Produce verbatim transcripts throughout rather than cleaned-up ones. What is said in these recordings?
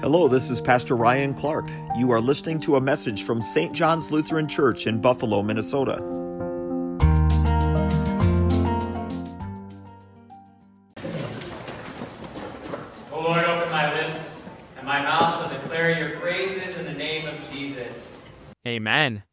Hello, this is Pastor Ryan Clark. You are listening to a message from Saint John's Lutheran Church in Buffalo, Minnesota. O Lord, open my lips, and my mouth shall declare your praises in the name of Jesus. Amen.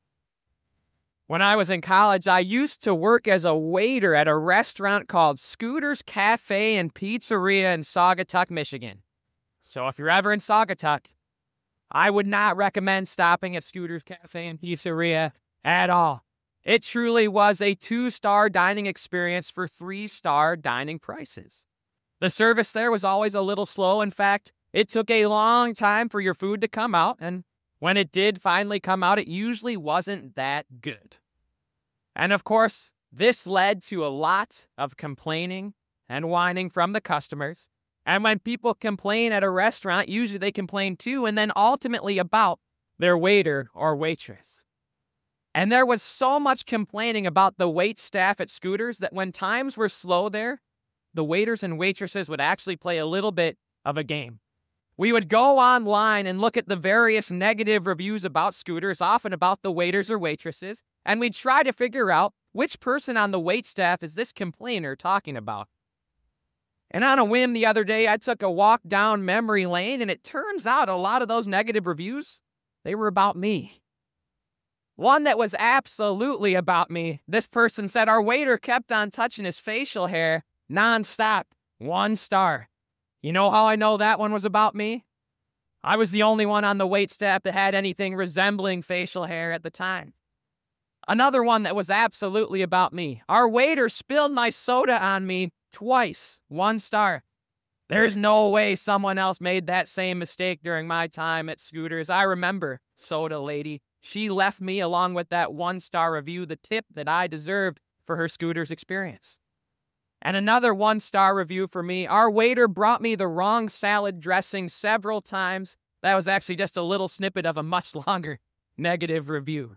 When I was in college, I used to work as a waiter at a restaurant called Scooter's Cafe and Pizzeria in Saugatuck, Michigan. So if you're ever in Saugatuck, I would not recommend stopping at Scooter's Cafe and Pizzeria at all. It truly was a two-star dining experience for three-star dining prices. The service there was always a little slow. In fact, it took a long time for your food to come out, and when it did finally come out, it usually wasn't that good. And of course, this led to a lot of complaining and whining from the customers. And when people complain at a restaurant, usually they complain too, and then ultimately about their waiter or waitress. And there was so much complaining about the wait staff at Scooters that when times were slow there, the waiters and waitresses would actually play a little bit of a game. We would go online and look at the various negative reviews about Scooters, often about the waiters or waitresses, and we'd try to figure out which person on the wait staff is this complainer talking about. And on a whim the other day, I took a walk down memory lane, and it turns out a lot of those negative reviews, they were about me. One that was absolutely about me. This person said our waiter kept on touching his facial hair nonstop. One star. You know how I know that one was about me? I was the only one on the wait staff that had anything resembling facial hair at the time. Another one that was absolutely about me. Our waiter spilled my soda on me twice. One star. There's no way someone else made that same mistake during my time at Scooters. I remember Soda Lady. She left me, along with that one-star review, the tip that I deserved for her Scooters experience. And another one-star review for me. Our waiter brought me the wrong salad dressing several times. That was actually just a little snippet of a much longer negative review.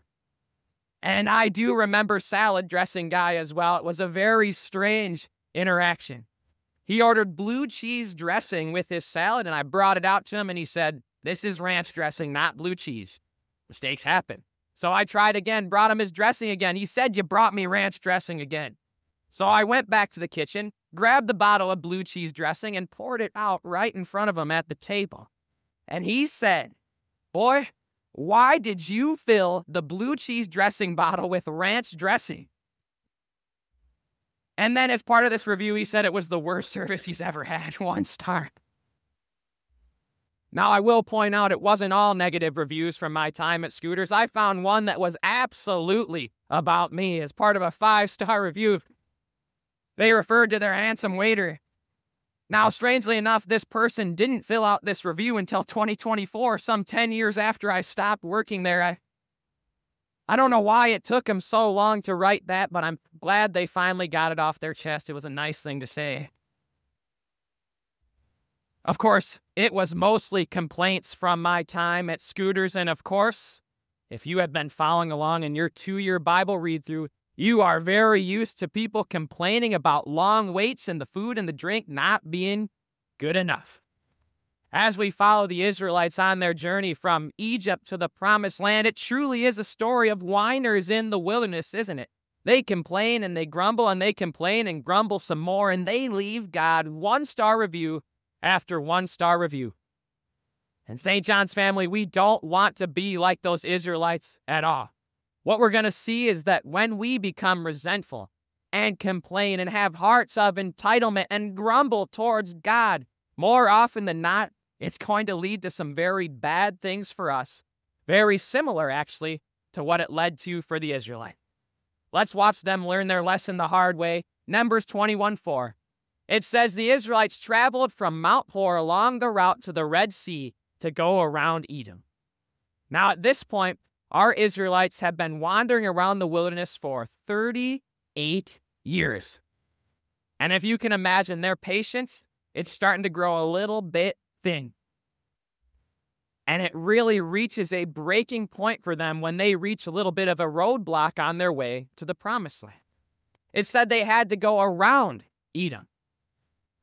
And I do remember salad dressing guy as well. It was a very strange interaction. He ordered blue cheese dressing with his salad, and I brought it out to him, and he said, "This is ranch dressing, not blue cheese." Mistakes happen. So I tried again, brought him his dressing again. He said, "You brought me ranch dressing again." So I went back to the kitchen, grabbed the bottle of blue cheese dressing, and poured it out right in front of him at the table. And he said, "Boy, why did you fill the blue cheese dressing bottle with ranch dressing?" And then as part of this review, he said it was the worst service he's ever had. One star. Now, I will point out it wasn't all negative reviews from my time at Scooters. I found one that was absolutely about me as part of a five-star review. They referred to their handsome waiter. Now, strangely enough, this person didn't fill out this review until twenty twenty-four, some ten years after I stopped working there. I I don't know why it took them so long to write that, but I'm glad they finally got it off their chest. It was a nice thing to say. Of course, it was mostly complaints from my time at Scooters, and of course, if you have been following along in your two-year Bible read-through, you are very used to people complaining about long waits and the food and the drink not being good enough. As we follow the Israelites on their journey from Egypt to the Promised Land, it truly is a story of whiners in the wilderness, isn't it? They complain and they grumble and they complain and grumble some more, and they leave God one-star review after one-star review. And Saint John's family, we don't want to be like those Israelites at all. What we're going to see is that when we become resentful and complain and have hearts of entitlement and grumble towards God, more often than not, it's going to lead to some very bad things for us. Very similar, actually, to what it led to for the Israelites. Let's watch them learn their lesson the hard way. Numbers twenty-one four. It says the Israelites traveled from Mount Hor along the route to the Red Sea to go around Edom. Now, at this point, our Israelites have been wandering around the wilderness for thirty-eight years. And if you can imagine their patience, it's starting to grow a little bit thin. And it really reaches a breaking point for them when they reach a little bit of a roadblock on their way to the Promised Land. It said they had to go around Edom.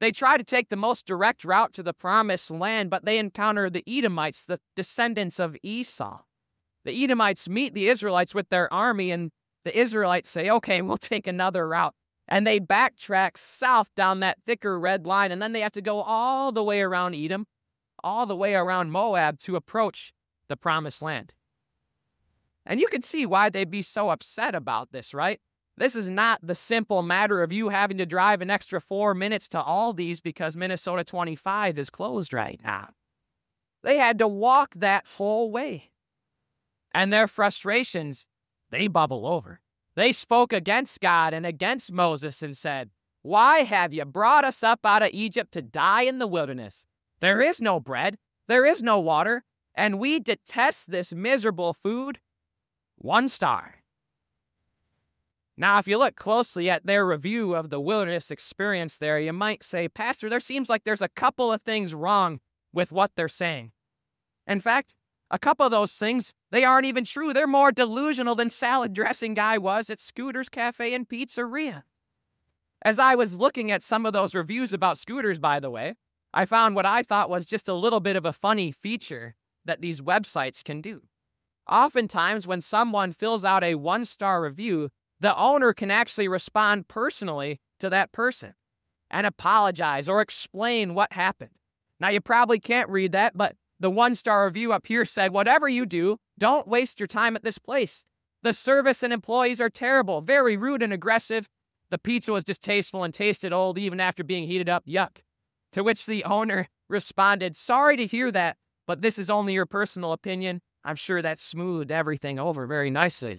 They try to take the most direct route to the promised land, but they encounter the Edomites, the descendants of Esau. The Edomites meet the Israelites with their army, and the Israelites say, okay, we'll take another route. And they backtrack south down that thicker red line, and then they have to go all the way around Edom, all the way around Moab to approach the promised land. And you can see why they'd be so upset about this, right? This is not the simple matter of you having to drive an extra four minutes to Aldi's because Minnesota twenty-five is closed right now. They had to walk that whole way. And their frustrations, they bubble over. They spoke against God and against Moses and said, "Why have you brought us up out of Egypt to die in the wilderness? There is no bread, there is no water, and we detest this miserable food." One star. Now, if you look closely at their review of the wilderness experience there, you might say, "Pastor, there seems like there's a couple of things wrong with what they're saying." In fact, a couple of those things, they aren't even true. They're more delusional than salad dressing guy was at Scooter's Cafe and Pizzeria. As I was looking at some of those reviews about Scooters, by the way, I found what I thought was just a little bit of a funny feature that these websites can do. Oftentimes, when someone fills out a one-star review, the owner can actually respond personally to that person and apologize or explain what happened. Now, you probably can't read that, but the one-star review up here said, "Whatever you do, don't waste your time at this place. The service and employees are terrible, very rude and aggressive. The pizza was distasteful and tasted old even after being heated up. Yuck." To which the owner responded, "Sorry to hear that, but this is only your personal opinion. I'm sure that smoothed everything over very nicely."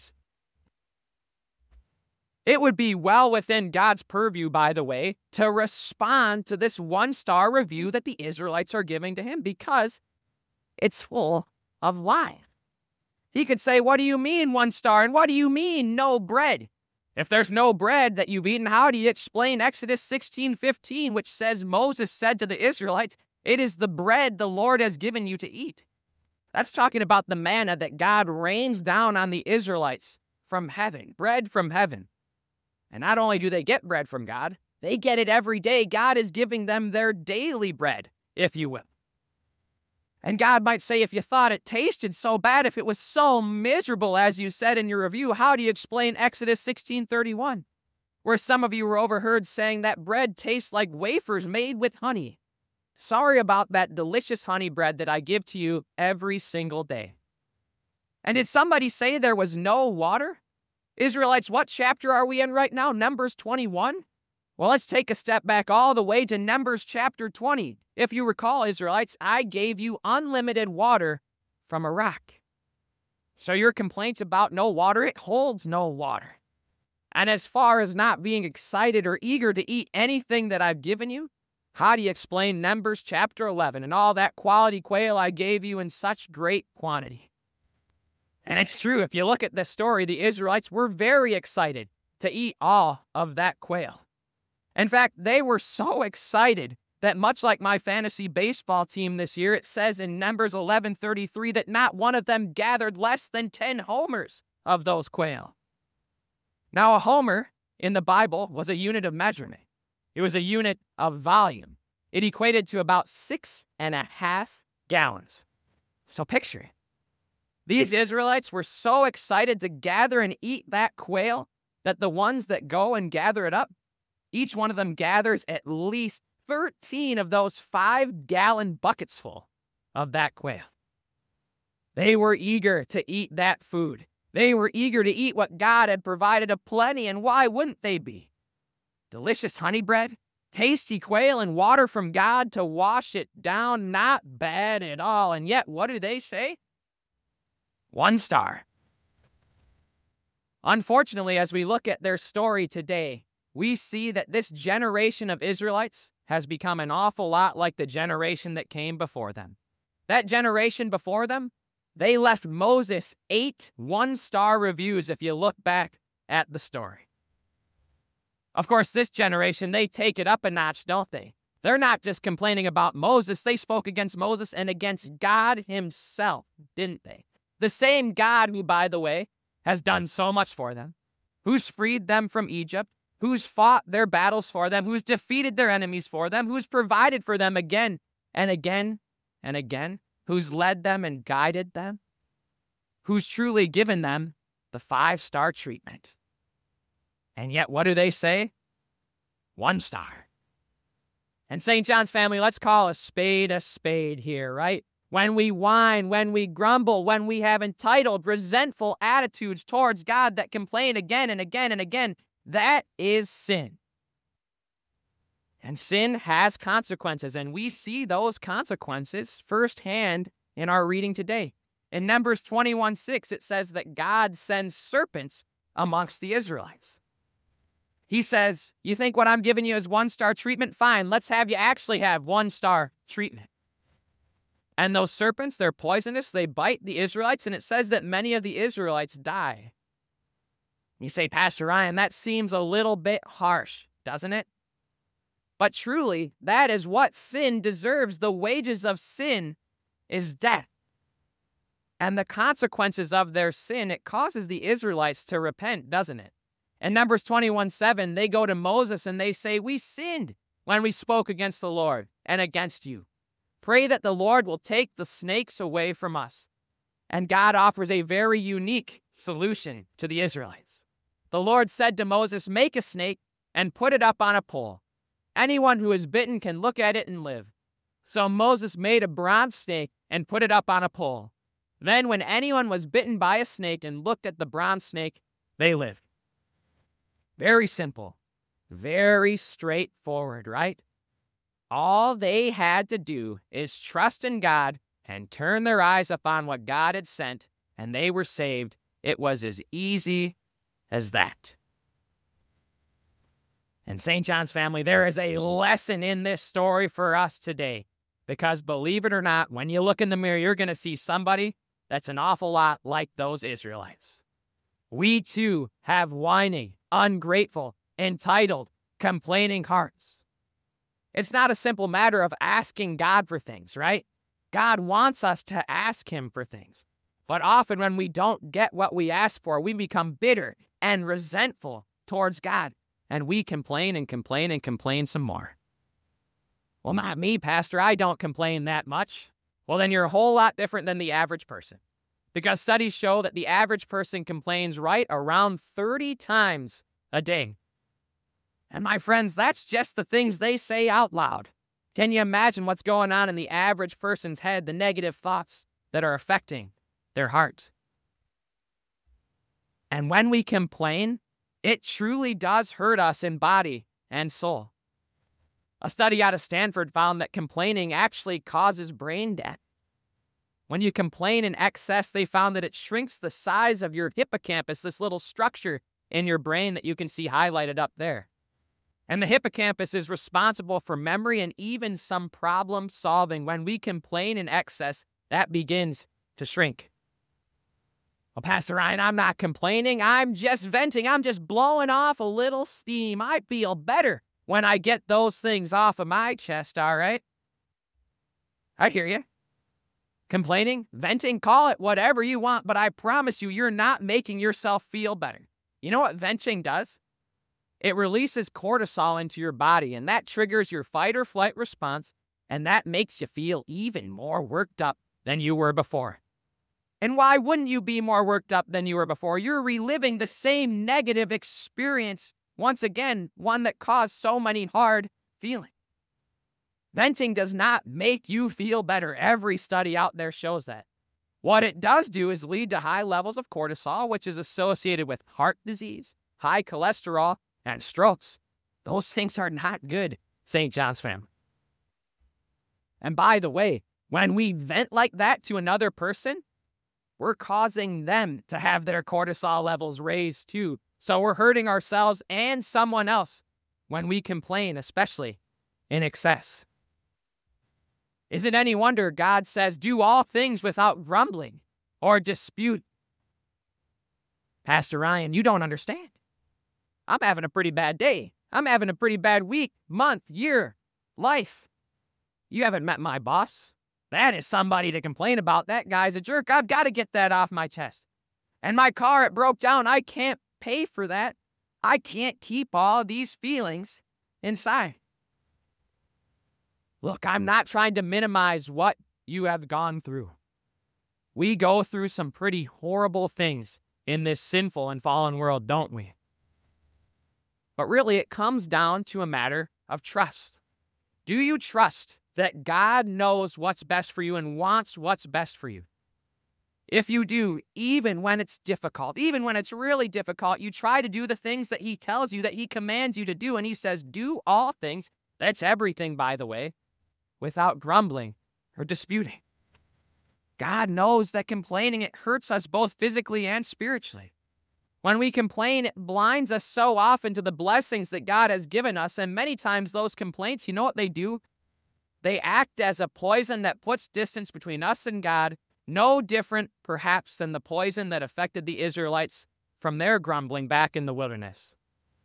It would be well within God's purview, by the way, to respond to this one-star review that the Israelites are giving to him because it's full of lies. He could say, "What do you mean one star? And what do you mean no bread? If there's no bread that you've eaten, how do you explain Exodus sixteen fifteen, which says Moses said to the Israelites, 'It is the bread the Lord has given you to eat'?" That's talking about the manna that God rains down on the Israelites from heaven, bread from heaven. And not only do they get bread from God, they get it every day. God is giving them their daily bread, if you will. And God might say, if you thought it tasted so bad, if it was so miserable, as you said in your review, how do you explain Exodus sixteen thirty-one, where some of you were overheard saying that bread tastes like wafers made with honey? Sorry about that delicious honey bread that I give to you every single day. And did somebody say there was no water? Israelites, what chapter are we in right now? Numbers twenty-one? Well, let's take a step back all the way to Numbers chapter twenty. If you recall, Israelites, I gave you unlimited water from a rock. So your complaint about no water, it holds no water. And as far as not being excited or eager to eat anything that I've given you, how do you explain Numbers chapter eleven and all that quality quail I gave you in such great quantity? And it's true, if you look at this story, the Israelites were very excited to eat all of that quail. In fact, they were so excited that much like my fantasy baseball team this year, it says in Numbers eleven thirty-three that not one of them gathered less than ten homers of those quail. Now, a homer in the Bible was a unit of measurement. It was a unit of volume. It equated to about six and a half gallons. So picture it. These Israelites were so excited to gather and eat that quail that the ones that go and gather it up, each one of them gathers at least thirteen of those five-gallon buckets full of that quail. They were eager to eat that food. They were eager to eat what God had provided aplenty, and why wouldn't they be? Delicious honey bread, tasty quail, and water from God to wash it down, not bad at all. And yet, what do they say? One star. Unfortunately, as we look at their story today, we see that this generation of Israelites has become an awful lot like the generation that came before them. That generation before them, they left Moses eight one-star reviews if you look back at the story. Of course, this generation, they take it up a notch, don't they? They're not just complaining about Moses. They spoke against Moses and against God himself, didn't they? The same God who, by the way, has done so much for them, who's freed them from Egypt, who's fought their battles for them, who's defeated their enemies for them, who's provided for them again and again and again, who's led them and guided them, who's truly given them the five-star treatment. And yet, what do they say? One star. And Saint John's family, let's call a spade a spade here, right? When we whine, when we grumble, when we have entitled, resentful attitudes towards God that complain again and again and again, that is sin. And sin has consequences, and we see those consequences firsthand in our reading today. In Numbers twenty-one six, it says that God sends serpents amongst the Israelites. He says, you think what I'm giving you is one-star treatment? Fine, let's have you actually have one-star treatment. And those serpents, they're poisonous, they bite the Israelites, and it says that many of the Israelites die. You say, Pastor Ryan, that seems a little bit harsh, doesn't it? But truly, that is what sin deserves. The wages of sin is death. And the consequences of their sin, it causes the Israelites to repent, doesn't it? In Numbers twenty-one seven, they go to Moses and they say, we sinned when we spoke against the Lord and against you. Pray that the Lord will take the snakes away from us. And God offers a very unique solution to the Israelites. The Lord said to Moses, make a snake and put it up on a pole. Anyone who is bitten can look at it and live. So Moses made a bronze snake and put it up on a pole. Then when anyone was bitten by a snake and looked at the bronze snake, they lived. Very simple. Very straightforward, right? All they had to do is trust in God and turn their eyes upon what God had sent, and they were saved. It was as easy as that. And Saint John's family, there is a lesson in this story for us today. Because believe it or not, when you look in the mirror, you're going to see somebody that's an awful lot like those Israelites. We too have whining, ungrateful, entitled, complaining hearts. It's not a simple matter of asking God for things, right? God wants us to ask him for things. But often when we don't get what we ask for, we become bitter and resentful towards God. And we complain and complain and complain some more. Well, not me, Pastor. I don't complain that much. Well, then you're a whole lot different than the average person. Because studies show that the average person complains right around thirty times a day. And my friends, that's just the things they say out loud. Can you imagine what's going on in the average person's head, the negative thoughts that are affecting their heart? And when we complain, it truly does hurt us in body and soul. A study out of Stanford found that complaining actually causes brain death. When you complain in excess, they found that it shrinks the size of your hippocampus, this little structure in your brain that you can see highlighted up there. And the hippocampus is responsible for memory and even some problem solving. When we complain in excess, that begins to shrink. Well, Pastor Ryan, I'm not complaining. I'm just venting. I'm just blowing off a little steam. I feel better when I get those things off of my chest, all right? I hear you. Complaining, venting, call it whatever you want, but I promise you, you're not making yourself feel better. You know what venting does? It releases cortisol into your body, and that triggers your fight or flight response, and that makes you feel even more worked up than you were before. And why wouldn't you be more worked up than you were before? You're reliving the same negative experience once again, one that caused so many hard feelings. Venting does not make you feel better. Every study out there shows that. What it does do is lead to high levels of cortisol, which is associated with heart disease, high cholesterol, and strokes. Those things are not good, Saint John's family. And by the way, when we vent like that to another person, we're causing them to have their cortisol levels raised too. So we're hurting ourselves and someone else when we complain, especially in excess. Is it any wonder God says, do all things without grumbling or dispute? Pastor Ryan, you don't understand. I'm having a pretty bad day. I'm having a pretty bad week, month, year, life. You haven't met my boss. That is somebody to complain about. That guy's a jerk. I've got to get that off my chest. And my car, it broke down. I can't pay for that. I can't keep all these feelings inside. Look, I'm not trying to minimize what you have gone through. We go through some pretty horrible things in this sinful and fallen world, don't we? But really, it comes down to a matter of trust. Do you trust that God knows what's best for you and wants what's best for you? If you do, even when it's difficult, even when it's really difficult, you try to do the things that he tells you, that he commands you to do, and he says, do all things, that's everything, by the way, without grumbling or disputing. God knows that complaining, it hurts us both physically and spiritually. When we complain, it blinds us so often to the blessings that God has given us, and many times those complaints, you know what they do? They act as a poison that puts distance between us and God, no different, perhaps, than the poison that affected the Israelites from their grumbling back in the wilderness.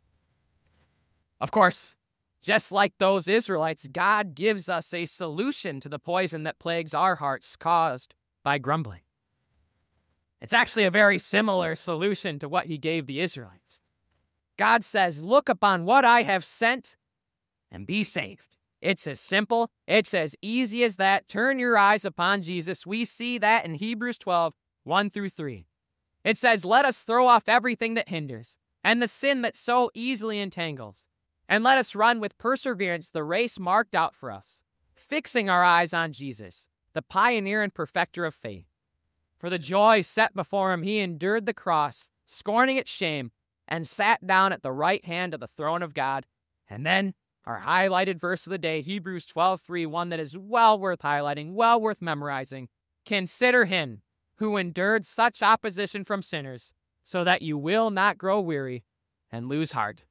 Of course, just like those Israelites, God gives us a solution to the poison that plagues our hearts caused by grumbling. It's actually a very similar solution to what he gave the Israelites. God says, look upon what I have sent and be saved. It's as simple, it's as easy as that. Turn your eyes upon Jesus. We see that in Hebrews twelve, one through three. It says, let us throw off everything that hinders and the sin that so easily entangles, and let us run with perseverance the race marked out for us, fixing our eyes on Jesus, the pioneer and perfecter of faith. For the joy set before him, he endured the cross, scorning its shame, and sat down at the right hand of the throne of God. And then our highlighted verse of the day, Hebrews twelve three, one that is well worth highlighting, well worth memorizing. Consider him who endured such opposition from sinners, so that you will not grow weary and lose heart.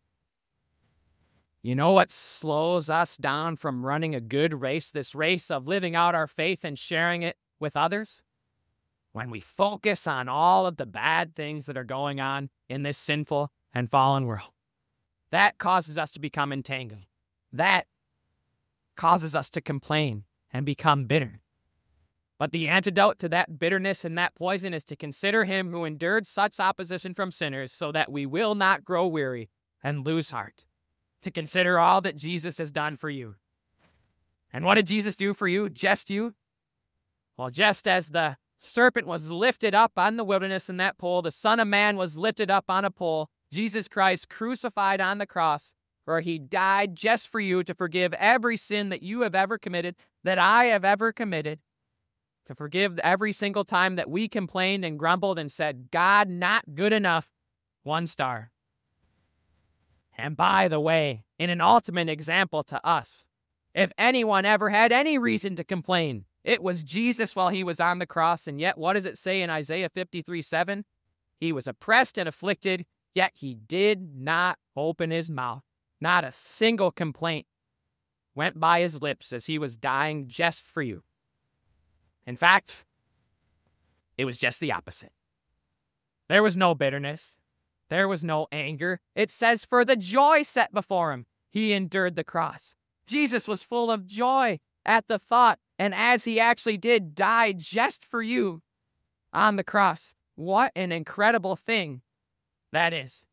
You know what slows us down from running a good race, this race of living out our faith and sharing it with others? When we focus on all of the bad things that are going on in this sinful and fallen world. That causes us to become entangled. That causes us to complain and become bitter. But the antidote to that bitterness and that poison is to consider him who endured such opposition from sinners, so that we will not grow weary and lose heart. To consider all that Jesus has done for you. And what did Jesus do for you? Just you? Well, just as the serpent was lifted up on the wilderness in that pole, the Son of Man was lifted up on a pole, Jesus Christ crucified on the cross, where he died just for you to forgive every sin that you have ever committed, that I have ever committed, to forgive every single time that we complained and grumbled and said, God, not good enough, one star. And by the way, in an ultimate example to us, if anyone ever had any reason to complain, it was Jesus while he was on the cross. And yet, what does it say in Isaiah fifty-three seven? He was oppressed and afflicted, yet he did not open his mouth. Not a single complaint went by his lips as he was dying just for you. In fact, it was just the opposite. There was no bitterness. There was no anger. It says, for the joy set before him, he endured the cross. Jesus was full of joy at the thought, and as he actually did, died just for you on the cross. What an incredible thing that is.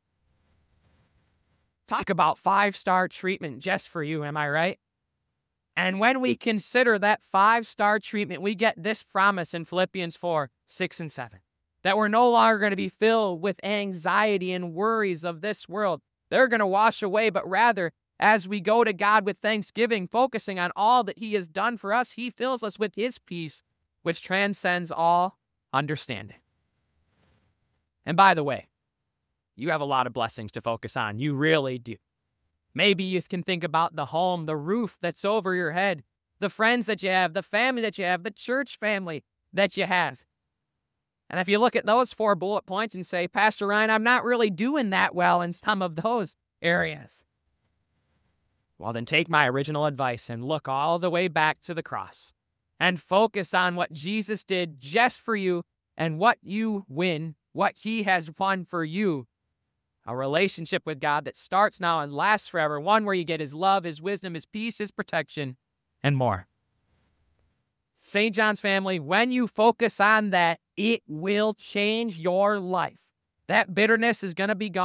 Talk about five-star treatment just for you, am I right? And when we consider that five-star treatment, we get this promise in Philippians four, six, and seven. That we're no longer going to be filled with anxiety and worries of this world. They're going to wash away, but rather, as we go to God with thanksgiving, focusing on all that he has done for us, he fills us with his peace, which transcends all understanding. And by the way, you have a lot of blessings to focus on. You really do. Maybe you can think about the home, the roof that's over your head, the friends that you have, the family that you have, the church family that you have. And if you look at those four bullet points and say, Pastor Ryan, I'm not really doing that well in some of those areas. Well, then take my original advice and look all the way back to the cross and focus on what Jesus did just for you and what you win, what he has won for you. A relationship with God that starts now and lasts forever. One where you get his love, his wisdom, his peace, his protection, and more. Saint John's family, when you focus on that, it will change your life. That bitterness is going to be gone.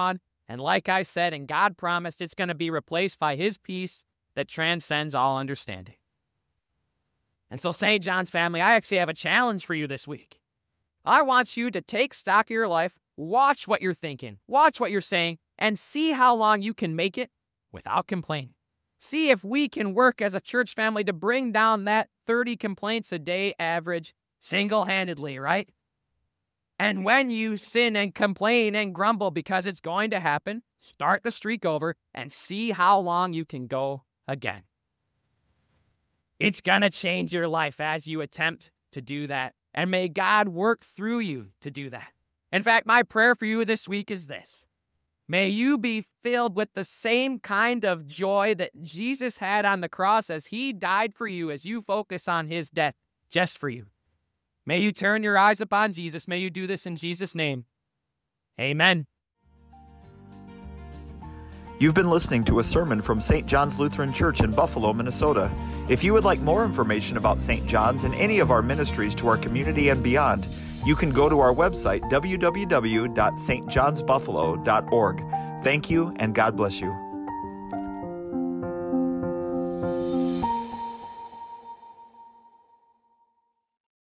And like I said, and God promised, it's going to be replaced by his peace that transcends all understanding. And so, Saint John's family, I actually have a challenge for you this week. I want you to take stock of your life, watch what you're thinking, watch what you're saying, and see how long you can make it without complaining. See if we can work as a church family to bring down that thirty complaints a day average single-handedly, right? And when you sin and complain and grumble, because it's going to happen, start the streak over and see how long you can go again. It's going to change your life as you attempt to do that. And may God work through you to do that. In fact, my prayer for you this week is this. May you be filled with the same kind of joy that Jesus had on the cross as he died for you, as you focus on his death just for you. May you turn your eyes upon Jesus. May you do this in Jesus' name. Amen. You've been listening to a sermon from Saint John's Lutheran Church in Buffalo, Minnesota. If you would like more information about Saint John's and any of our ministries to our community and beyond, you can go to our website, w w w dot s t johns buffalo dot org. Thank you, and God bless you.